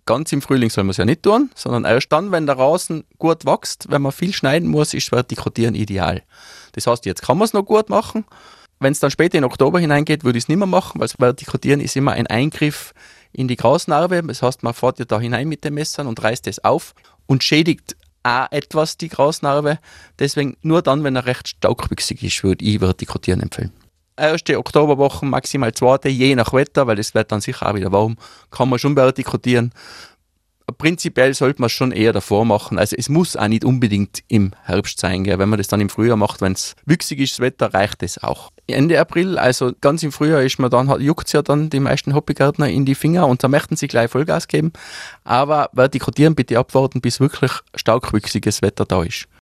ganz im Frühling soll man es ja nicht tun, sondern erst dann, wenn der Rasen gut wächst, wenn man viel schneiden muss, ist Vertikutieren ideal. Das heißt, jetzt kann man es noch gut machen. Wenn es dann später in Oktober hineingeht, würde ich es nicht mehr machen, weil das Vertikutieren ist immer ein Eingriff in die Grasnarbe. Das heißt, man fährt ja da hinein mit den Messern und reißt es auf und schädigt auch etwas die Grasnarbe. Deswegen nur dann, wenn er recht starkwüchsig ist, würde ich Vertikutieren empfehlen. Erste Oktoberwoche, maximal zweite, je nach Wetter, weil es wird dann sicher auch wieder warm, kann man schon vertikutieren. Prinzipiell sollte man es schon eher davor machen. Also es muss auch nicht unbedingt im Herbst sein. Gell? Wenn man das dann im Frühjahr macht, wenn es wüchsig ist, das Wetter, reicht das auch. Ende April, also ganz im Frühjahr juckt es ja dann die meisten Hobbygärtner in die Finger und da möchten sie gleich Vollgas geben. Aber vertikutieren bitte abwarten, bis wirklich stark wüchsiges Wetter da ist.